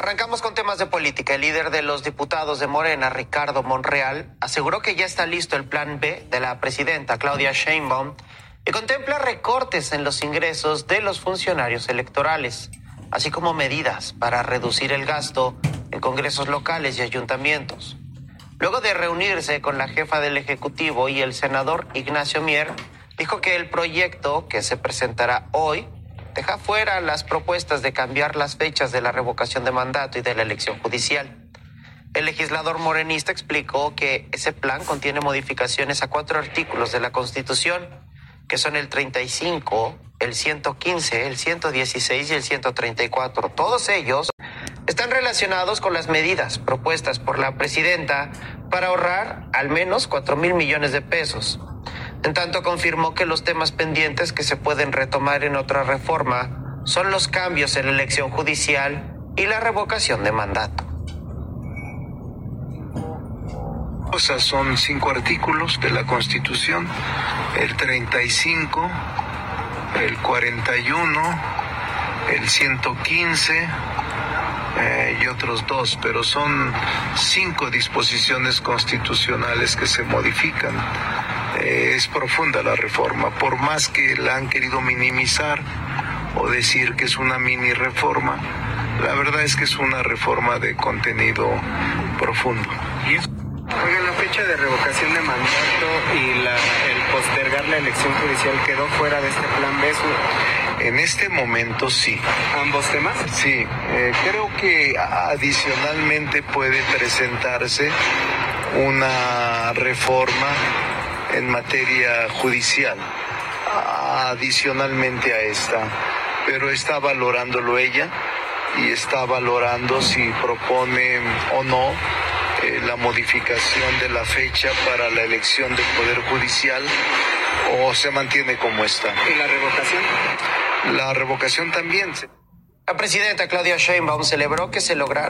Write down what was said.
Arrancamos con temas de política. El líder de los diputados de Morena, Ricardo Monreal, aseguró que ya está listo el plan B de la presidenta Claudia Sheinbaum y contempla recortes en los ingresos de los funcionarios electorales, así como medidas para reducir el gasto en congresos locales y ayuntamientos. Luego de reunirse con la jefa del Ejecutivo y el senador Ignacio Mier, dijo que el proyecto que se presentará hoy deja fuera las propuestas de cambiar las fechas de la revocación de mandato y de la elección judicial. El legislador morenista explicó que ese plan contiene modificaciones a 4 artículos de la Constitución, que son el 35, el 115, el 116 y el 134. Todos ellos están relacionados con las medidas propuestas por la presidenta para ahorrar al menos 4,000 millones de pesos. En tanto, confirmó que los temas pendientes que se pueden retomar en otra reforma son los cambios en la elección judicial y la revocación de mandato. Son 5 artículos de la Constitución, el 35, el 41, el 115 y otros 2, pero son 5 disposiciones constitucionales que se modifican. Es profunda la reforma, por más que la han querido minimizar o decir que es una mini reforma, la verdad es que es una reforma de contenido profundo. Oiga, la fecha de revocación de mandato y el postergar la elección judicial quedó fuera de este plan B. En este momento sí. ¿Ambos temas? Sí, creo que adicionalmente puede presentarse una reforma en materia judicial, adicionalmente a esta, pero está valorándolo ella y está valorando si propone o no la modificación de la fecha para la elección del Poder Judicial o se mantiene como está. ¿Y la revocación? La revocación también. La presidenta Claudia Sheinbaum celebró que se lograra